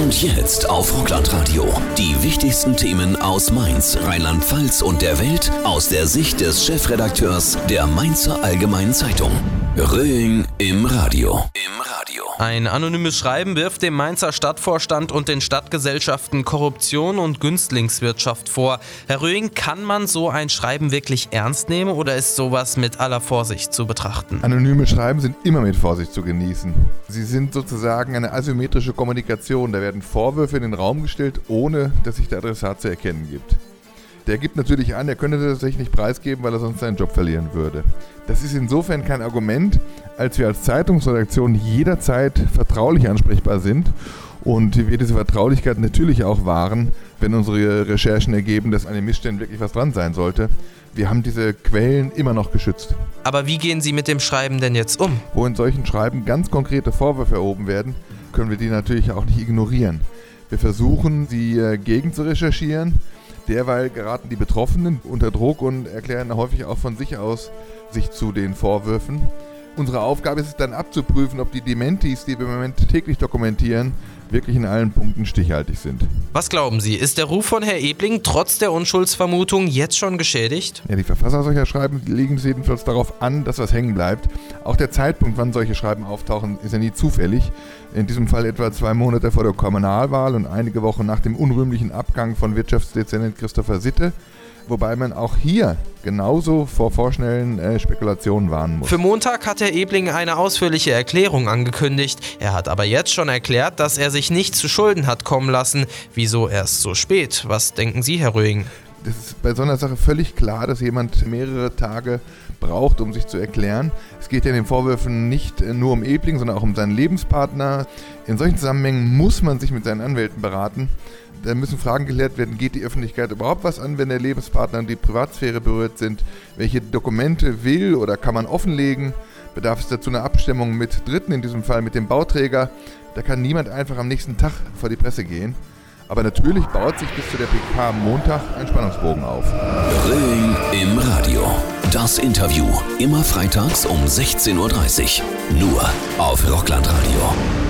Und jetzt auf Rockland-Radio. Die wichtigsten Themen aus Mainz, Rheinland-Pfalz und der Welt aus der Sicht des Chefredakteurs der Mainzer Allgemeinen Zeitung. Röing im Radio. Ein anonymes Schreiben wirft dem Mainzer Stadtvorstand und den Stadtgesellschaften Korruption und Günstlingswirtschaft vor. Herr Röing, kann man so ein Schreiben wirklich ernst nehmen oder ist sowas mit aller Vorsicht zu betrachten? Anonyme Schreiben sind immer mit Vorsicht zu genießen. Sie sind sozusagen eine asymmetrische Kommunikation. Da werden Vorwürfe in den Raum gestellt, ohne dass sich der Adressat zu erkennen gibt. Der gibt natürlich an, er könnte das tatsächlich nicht preisgeben, weil er sonst seinen Job verlieren würde. Das ist insofern kein Argument, als wir als Zeitungsredaktion jederzeit vertraulich ansprechbar sind und wir diese Vertraulichkeit natürlich auch wahren, wenn unsere Recherchen ergeben, dass an den Missständen wirklich was dran sein sollte. Wir haben diese Quellen immer noch geschützt. Aber wie gehen Sie mit dem Schreiben denn jetzt um? Wo in solchen Schreiben ganz konkrete Vorwürfe erhoben werden, können wir die natürlich auch nicht ignorieren. Wir versuchen, sie gegen zu recherchieren. Derweil geraten die Betroffenen unter Druck und erklären häufig auch von sich aus sich zu den Vorwürfen. Unsere Aufgabe ist es dann abzuprüfen, ob die Dementis, die wir im Moment täglich dokumentieren, wirklich in allen Punkten stichhaltig sind. Was glauben Sie, ist der Ruf von Herrn Ebling trotz der Unschuldsvermutung jetzt schon geschädigt? Ja, die Verfasser solcher Schreiben legen es jedenfalls darauf an, dass was hängen bleibt. Auch der Zeitpunkt, wann solche Schreiben auftauchen, ist ja nie zufällig. In diesem Fall etwa 2 Monate vor der Kommunalwahl und einige Wochen nach dem unrühmlichen Abgang von Wirtschaftsdezernent Christopher Sitte. Wobei man auch hier genauso vor vorschnellen Spekulationen warnen muss. Für Montag hat Herr Ebling eine ausführliche Erklärung angekündigt. Er hat aber jetzt schon erklärt, dass er sich nicht zu Schulden hat kommen lassen. Wieso erst so spät? Was denken Sie, Herr Röing? Das ist bei so einer Sache völlig klar, dass jemand mehrere Tage braucht, um sich zu erklären. Es geht ja in den Vorwürfen nicht nur um Ebling, sondern auch um seinen Lebenspartner. In solchen Zusammenhängen muss man sich mit seinen Anwälten beraten. Da müssen Fragen geklärt werden, geht die Öffentlichkeit überhaupt was an, wenn der Lebenspartner und die Privatsphäre berührt sind? Welche Dokumente will oder kann man offenlegen? Bedarf es dazu einer Abstimmung mit Dritten, in diesem Fall mit dem Bauträger? Da kann niemand einfach am nächsten Tag vor die Presse gehen. Aber natürlich baut sich bis zu der PK am Montag ein Spannungsbogen auf. Röing im Radio. Das Interview immer freitags um 16:30 Uhr. Nur auf Rockland Radio.